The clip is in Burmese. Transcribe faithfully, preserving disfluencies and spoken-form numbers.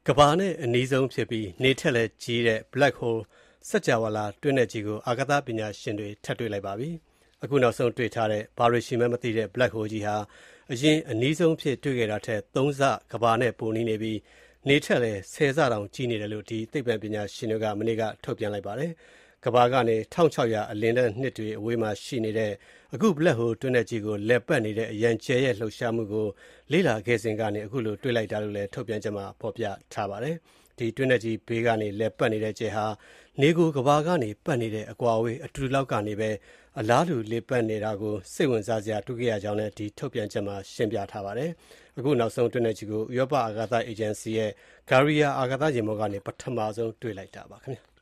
ကမ္ဘာနဲ့အနီးဆုံးဖြစ်ပြီးနေထက်လည်းကြီးတဲ့ Black Hole စัจ java လာတွင်းနက်ကြီးကိုအာကာသပညာရှင်တွေထပ်တွေ့လိုက်ပါပြီ။ အခုနောက်ဆုံးတွေ့ထားတဲ့ဘာတွေရှိမှန်းမသိတဲ့ Black Hole ကြီးဟာအရင်အနီးဆုံးဖြစ်တွေ့ခဲ့တာထက်သုံးဆကမ္ဘာနဲ့ပိုနီးနေပြီးနေထက်လည်းဆယ်ဆတောင်ကြီးနေတယ်လို့ဒီသိပ္ပံပညာရှင်တွေကမနေ့ကထုတ်ပြန်လိုက်ပါတယ်။ကမ္ဘာကနေ၁၆၀၀အလင်းတန်းနှစ်တွေအဝေးမှာရှိနေတဲ့အခု Black Hole တွင်းနက်ကြီးကိုလည်ပတ်နေတဲ့အရန်ကျဲရဲ့လှုပ်ရှားမှုကိုလေ့လာခဲ့စဉ်ကနေအခုလိုတွေ့လိုက်တာလို့လည်းထုတ်ပြန်ချက်မှာဖော်ပြထားပါတယ်။ဒီတွင်းနက်ကြီးဘေးကနေလည်ပတ်နေတဲ့ကျဲဟာနေကိုကမ္ဘာကနေပတ်နေတဲ့အကွာအဝေးအတူတူလောက်ကနေပဲအလားတူလေပတ်နေတာကိုစိတ်ဝင်စားစရာတွေ့ခဲ့ရကြောင်းလည်းဒီထုတ်ပြန်ချက်မှာရှင်းပြထားပါတယ်။အခုနောက်ဆုံးတွင်းနက်ကြီးကိုဥရောပအာကာသအေဂျင်စီရဲ့ Gaia အာကာသယာဉ်ပေါ်ကနေပထမဆုံးတွေ့လိုက်တာပါခင်ဗျာ။